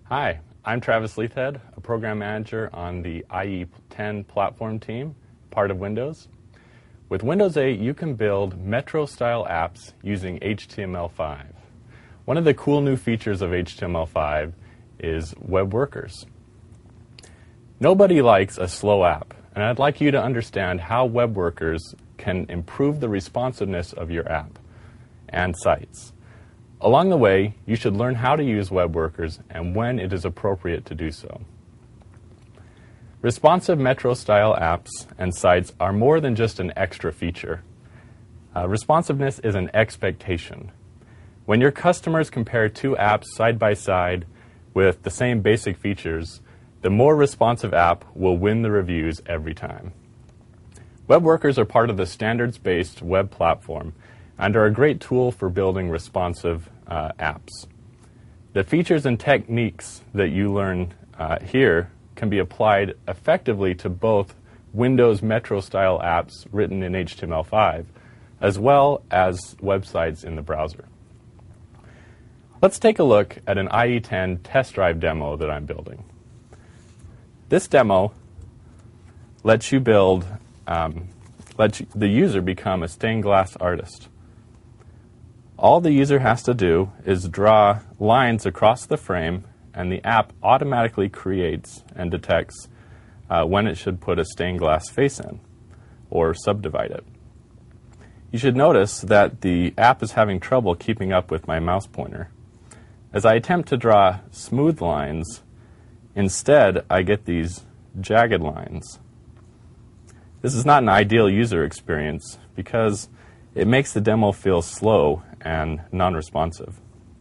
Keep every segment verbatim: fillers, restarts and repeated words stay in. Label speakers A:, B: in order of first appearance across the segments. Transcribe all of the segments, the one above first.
A: Hi, I'm Travis Leithhead, a program manager on the I E ten platform team, part of Windows. With Windows eight, you can build Metro-style apps using H T M L five. One of the cool new features of H T M L five is web workers. Nobody likes a slow app, and I'd like you to understand how web workers can improve the responsiveness of your app and sites. Along the way, you should learn how to use web workers and when it is appropriate to do so. Responsive Metro-style apps and sites are more than just an extra feature. Uh, responsiveness is an expectation. When your customers compare two apps side by side with the same basic features, the more responsive app will win the reviews every time. Web workers are part of the standards-based web platform and are a great tool for building responsive uh, apps. The features and techniques that you learn uh, here can be applied effectively to both Windows Metro-style apps written in H T M L five, as well as websites in the browser. Let's take a look at an I E ten test drive demo that I'm building. This demo lets you build, um, lets you, the user become a stained glass artist. All the user has to do is draw lines across the frame, and the app automatically creates and detects uh, when it should put a stained glass face in or subdivide it. You should notice that the app is having trouble keeping up with my mouse pointer. As I attempt to draw smooth lines, instead I get these jagged lines. This is not an ideal user experience because it makes the demo feel slow and non-responsive.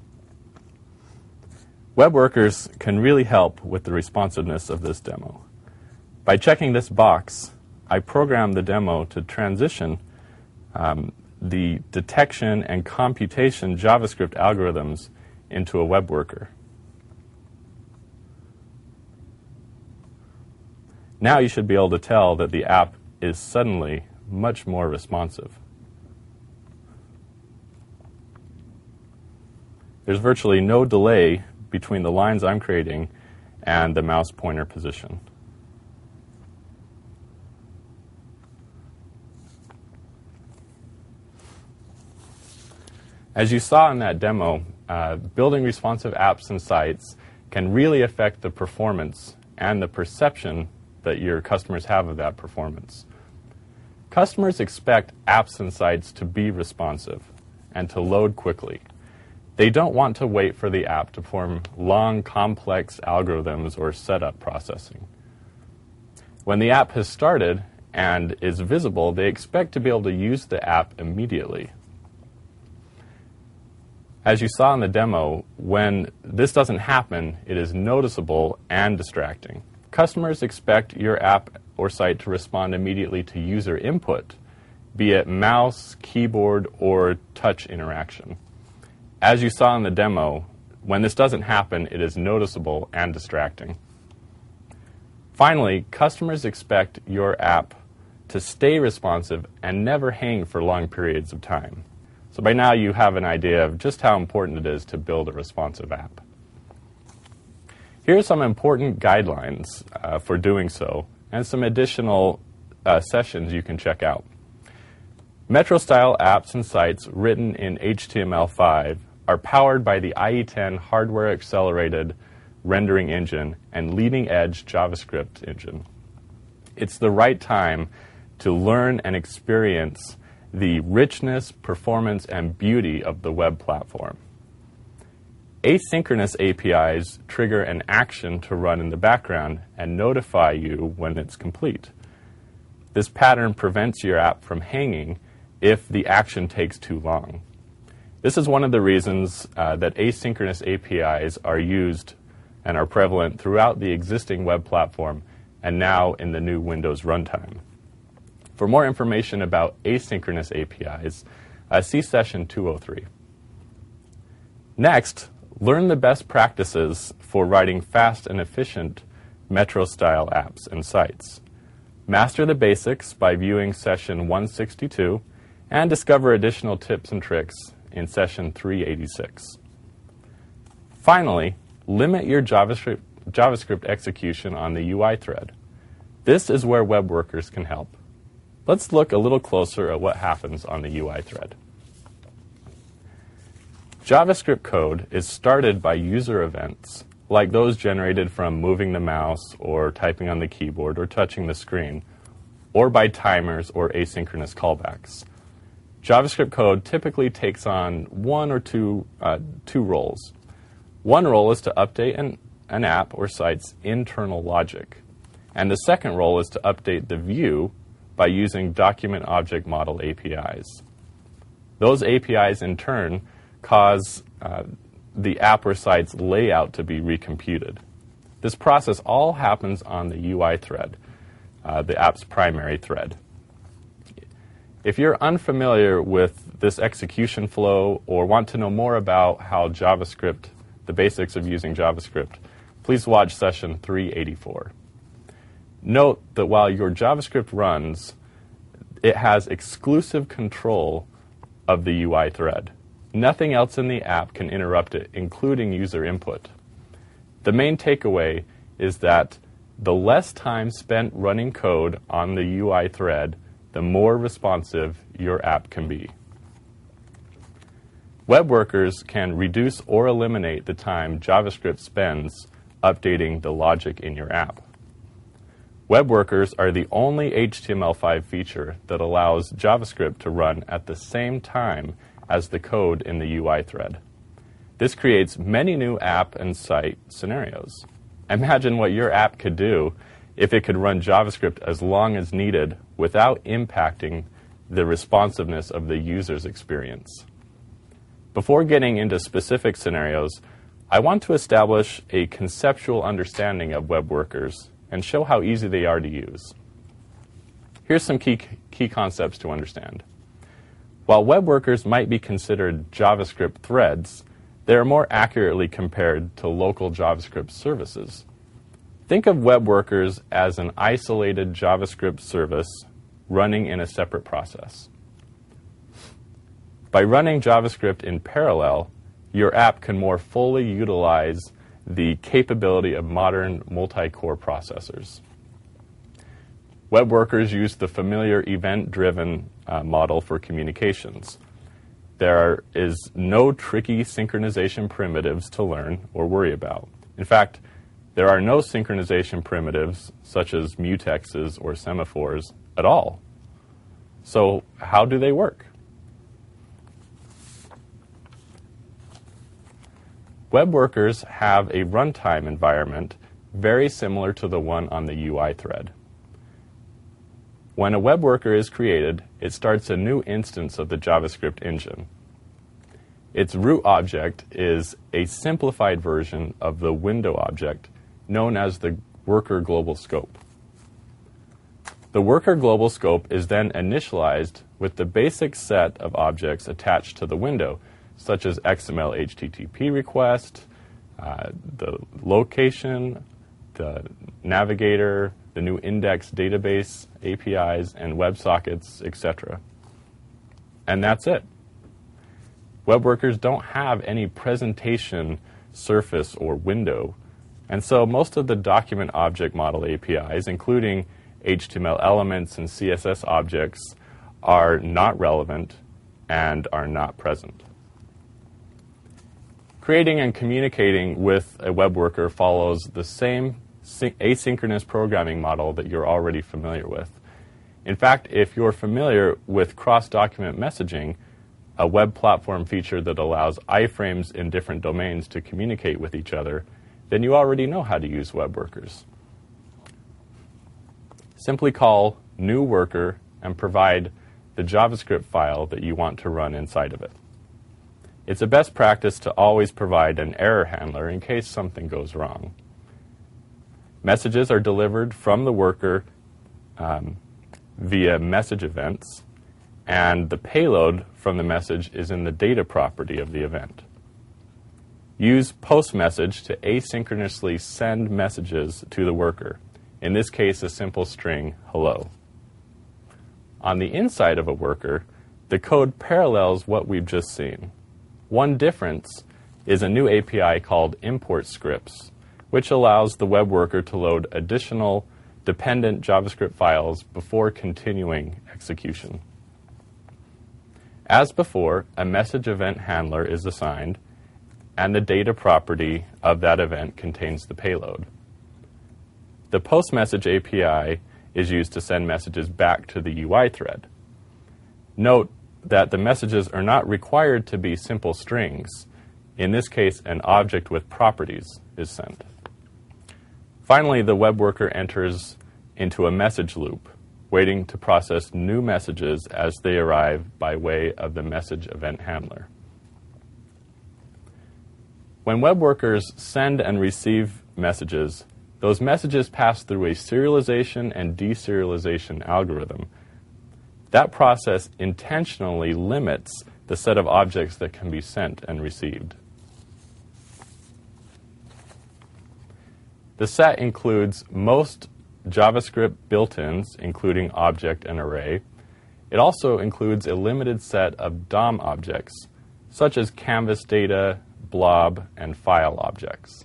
A: Web workers can really help with the responsiveness of this demo. By checking this box, I program the demo to transition um, the detection and computation JavaScript algorithms into a web worker. Now you should be able to tell that the app is suddenly much more responsive. There's virtually no delay between the lines I'm creating and the mouse pointer position. As you saw in that demo, uh, building responsive apps and sites can really affect the performance and the perception that your customers have of that performance. Customers expect apps and sites to be responsive and to load quickly. They don't want to wait for the app to perform long, complex algorithms or setup processing. When the app has started and is visible, they expect to be able to use the app immediately. As you saw in the demo, when this doesn't happen, it is noticeable and distracting. Customers expect your app or site to respond immediately to user input, be it mouse, keyboard, or touch interaction. As you saw in the demo, when this doesn't happen, it is noticeable and distracting. Finally, customers expect your app to stay responsive and never hang for long periods of time. So by now you have an idea of just how important it is to build a responsive app. Here are some important guidelines uh, for doing so and some additional uh, sessions you can check out. Metro-style apps and sites written in H T M L five are powered by the I E ten hardware-accelerated rendering engine and leading-edge JavaScript engine. It's the right time to learn and experience the richness, performance, and beauty of the web platform. Asynchronous A P Is trigger an action to run in the background and notify you when it's complete. This pattern prevents your app from hanging if the action takes too long. This is one of the reasons uh, that asynchronous A P Is are used and are prevalent throughout the existing web platform and now in the new Windows runtime. For more information about asynchronous A P Is, uh, see session two oh three. Next, learn the best practices for writing fast and efficient Metro-style apps and sites. Master the basics by viewing session one sixty-two and discover additional tips and tricks in session three eighty-six. Finally, limit your JavaScript, JavaScript execution on the U I thread. This is where web workers can help. Let's look a little closer at what happens on the U I thread. JavaScript code is started by user events, like those generated from moving the mouse or typing on the keyboard or touching the screen, or by timers or asynchronous callbacks. JavaScript code typically takes on one or two, uh, two roles. One role is to update an, an app or site's internal logic, and the second role is to update the view by using document object model A P Is. Those A P Is, in turn, cause uh, the app or site's layout to be recomputed. This process all happens on the U I thread, uh, the app's primary thread. If you're unfamiliar with this execution flow or want to know more about how JavaScript, the basics of using JavaScript, please watch session three eighty-four. Note that while your JavaScript runs, it has exclusive control of the U I thread. Nothing else in the app can interrupt it, including user input. The main takeaway is that the less time spent running code on the U I thread, the more responsive your app can be. Web workers can reduce or eliminate the time JavaScript spends updating the logic in your app. Web workers are the only H T M L five feature that allows JavaScript to run at the same time as the code in the U I thread. This creates many new app and site scenarios. Imagine what your app could do if it could run JavaScript as long as needed without impacting the responsiveness of the user's experience. Before getting into specific scenarios, I want to establish a conceptual understanding of web workers and show how easy they are to use. Here's some key, key concepts to understand. While web workers might be considered JavaScript threads, they are more accurately compared to local JavaScript services. Think of web workers as an isolated JavaScript service running in a separate process. By running JavaScript in parallel, your app can more fully utilize the capability of modern multi-core processors. Web workers use the familiar event-driven uh, model for communications. There is no tricky synchronization primitives to learn or worry about. In fact, there are no synchronization primitives such as mutexes or semaphores at all. So how do they work? Web workers have a runtime environment very similar to the one on the U I thread. When a web worker is created, it starts a new instance of the JavaScript engine. Its root object is a simplified version of the window object known as the worker global scope. The worker global scope is then initialized with the basic set of objects attached to the window, such as X M L H T T P request, uh, the location, the navigator, the new index database, A P Is, and WebSockets, et cetera. And that's it. Web workers don't have any presentation surface or window, and so most of the document object model A P Is, including H T M L elements and C S S objects, are not relevant and are not present. Creating and communicating with a web worker follows the same asynchronous programming model that you're already familiar with. In fact, if you're familiar with cross-document messaging, a web platform feature that allows iframes in different domains to communicate with each other, then you already know how to use web workers. Simply call new worker and provide the JavaScript file that you want to run inside of it. It's a best practice to always provide an error handler in case something goes wrong. Messages are delivered from the worker um, via message events, and the payload from the message is in the data property of the event. Use postMessage to asynchronously send messages to the worker, in this case a simple string, hello. On the inside of a worker, the code parallels what we've just seen. One difference is a new A P I called import scripts, which allows the web worker to load additional dependent JavaScript files before continuing execution. As before, a message event handler is assigned, and the data property of that event contains the payload. The post-message A P I is used to send messages back to the U I thread. Note that the messages are not required to be simple strings. In this case, an object with properties is sent. Finally, the web worker enters into a message loop, waiting to process new messages as they arrive by way of the message event handler. When web workers send and receive messages, those messages pass through a serialization and deserialization algorithm. That process intentionally limits the set of objects that can be sent and received. The set includes most JavaScript built-ins, including object and array. It also includes a limited set of D O M objects, such as canvas data, blob, and file objects.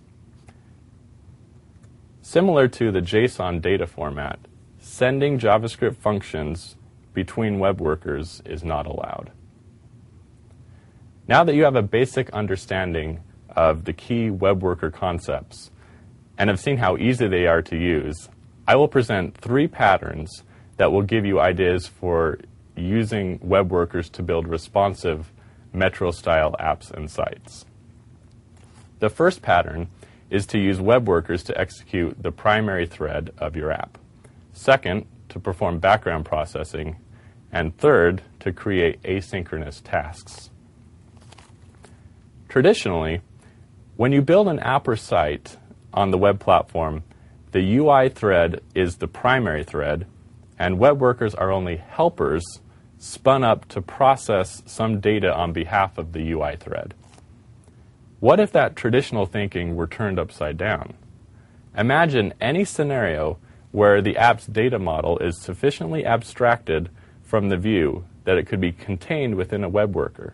A: Similar to the JSON data format, sending JavaScript functions between web workers is not allowed. Now that you have a basic understanding of the key web worker concepts and have seen how easy they are to use, I will present three patterns that will give you ideas for using web workers to build responsive Metro-style apps and sites. The first pattern is to use web workers to execute the primary thread of your app. Second, to perform background processing. And third, to create asynchronous tasks. Traditionally, when you build an app or site on the web platform, the U I thread is the primary thread, and web workers are only helpers spun up to process some data on behalf of the U I thread. What if that traditional thinking were turned upside down? Imagine any scenario where the app's data model is sufficiently abstracted from the view that it could be contained within a web worker.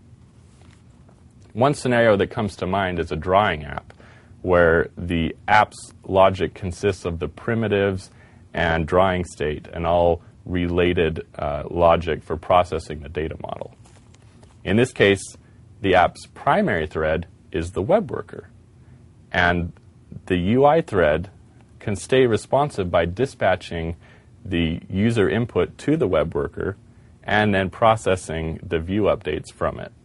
A: One scenario that comes to mind is a drawing app, where the app's logic consists of the primitives and drawing state and all related uh, logic for processing the data model. In this case, the app's primary thread is the web worker, and the U I thread can stay responsive by dispatching the user input to the web worker and then processing the view updates from it.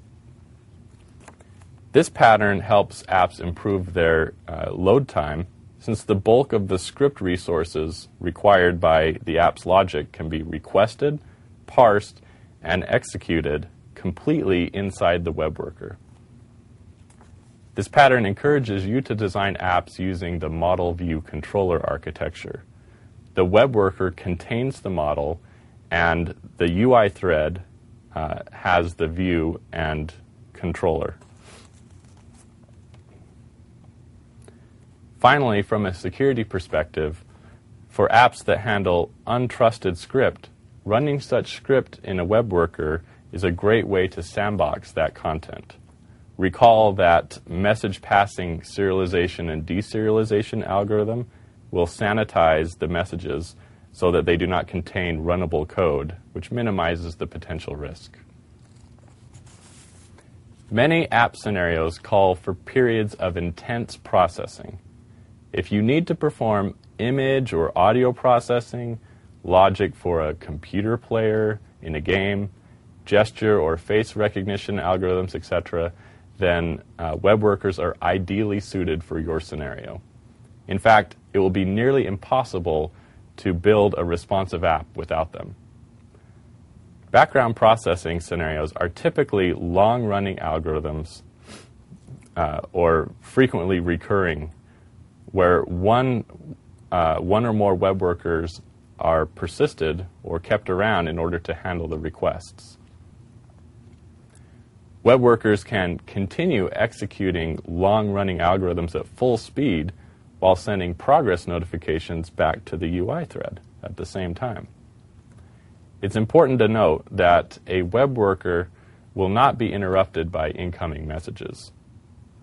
A: This pattern helps apps improve their uh, load time, since the bulk of the script resources required by the app's logic can be requested, parsed, and executed completely inside the web worker. This pattern encourages you to design apps using the model view controller architecture. The web worker contains the model, and the U I thread uh, has the view and controller. Finally, from a security perspective, for apps that handle untrusted script, running such script in a web worker is a great way to sandbox that content. Recall that message passing serialization and deserialization algorithm will sanitize the messages so that they do not contain runnable code, which minimizes the potential risk. Many app scenarios call for periods of intense processing. If you need to perform image or audio processing, logic for a computer player in a game, gesture or face recognition algorithms, et cetera, then uh, web workers are ideally suited for your scenario. In fact, it will be nearly impossible to build a responsive app without them. Background processing scenarios are typically long-running algorithms uh, or frequently recurring, where one, uh, one or more web workers are persisted or kept around in order to handle the requests. Web workers can continue executing long-running algorithms at full speed while sending progress notifications back to the U I thread at the same time. It's important to note that a web worker will not be interrupted by incoming messages.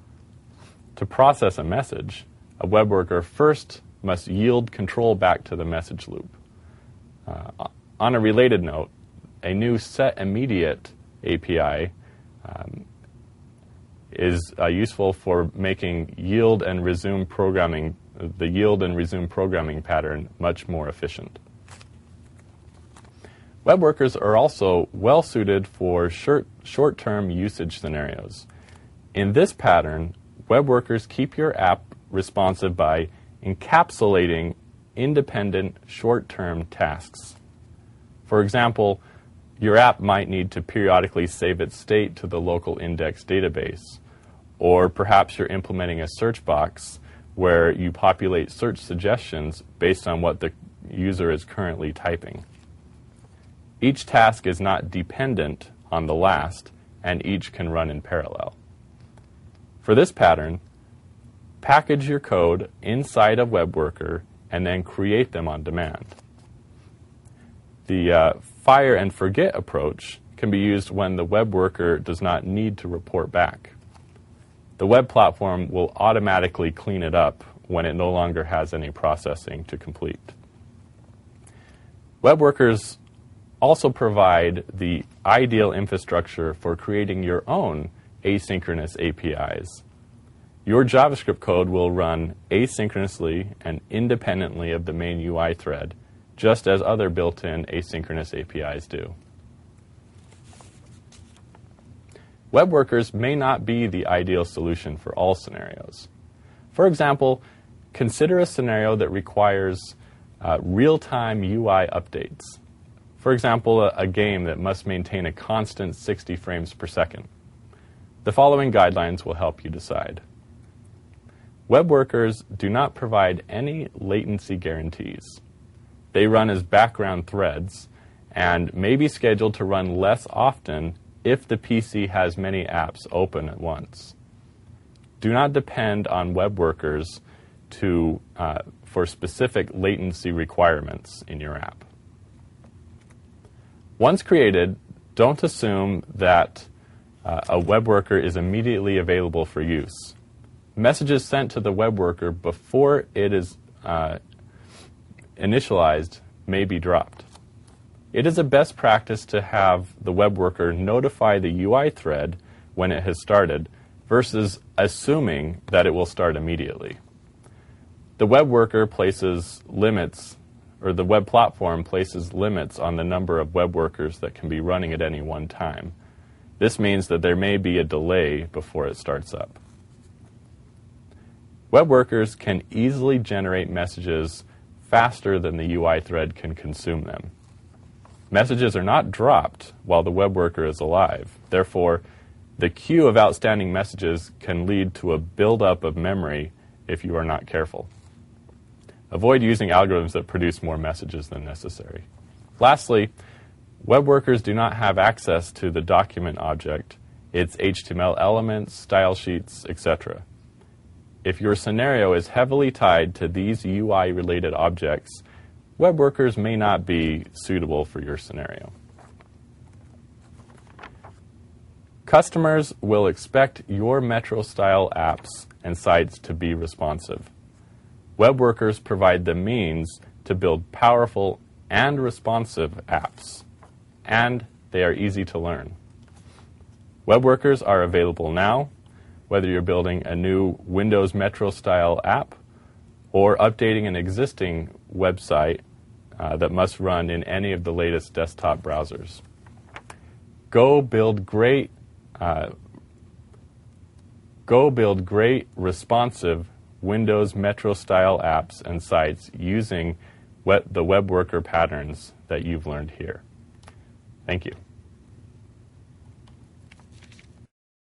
A: To process a message, a web worker first must yield control back to the message loop. Uh, on a related note, a new setImmediate A P I um, is uh, useful for making yield and resume programming, the yield and resume programming pattern much more efficient. Web workers are also well suited for short, short-term usage scenarios. In this pattern, web workers keep your app responsive by encapsulating independent short-term tasks. For example, your app might need to periodically save its state to the local index database, or perhaps you're implementing a search box where you populate search suggestions based on what the user is currently typing. Each task is not dependent on the last, and each can run in parallel. For this pattern, package your code inside a web worker and then create them on demand. The uh, fire and forget approach can be used when the web worker does not need to report back. The web platform will automatically clean it up when it no longer has any processing to complete. Web workers also provide the ideal infrastructure for creating your own asynchronous A P Is. Your JavaScript code will run asynchronously and independently of the main U I thread, just as other built-in asynchronous A P Is do. Web workers may not be the ideal solution for all scenarios. For example, consider a scenario that requires uh, real-time U I updates. For example, a, a game that must maintain a constant sixty frames per second. The following guidelines will help you decide. Web workers do not provide any latency guarantees. They run as background threads and may be scheduled to run less often if the P C has many apps open at once. Do not depend on web workers to, uh, for specific latency requirements in your app. Once created, don't assume that uh, a web worker is immediately available for use. Messages sent to the web worker before it is uh, initialized may be dropped. It is a best practice to have the web worker notify the U I thread when it has started versus assuming that it will start immediately. The web worker places limits, or the web platform places limits on the number of web workers that can be running at any one time. This means that there may be a delay before it starts up. Web workers can easily generate messages faster than the U I thread can consume them. Messages are not dropped while the web worker is alive. Therefore, the queue of outstanding messages can lead to a buildup of memory if you are not careful. Avoid using algorithms that produce more messages than necessary. Lastly, web workers do not have access to the document object, its H T M L elements, style sheets, et cetera. If your scenario is heavily tied to these U I-related objects, web workers may not be suitable for your scenario. Customers will expect your Metro-style apps and sites to be responsive. Web workers provide the means to build powerful and responsive apps, and they are easy to learn. Web workers are available now, whether you're building a new Windows Metro-style app or updating an existing website uh, that must run in any of the latest desktop browsers. Go build great, uh, go build great responsive Windows Metro-style apps and sites using web, the web worker patterns that you've learned here. Thank you.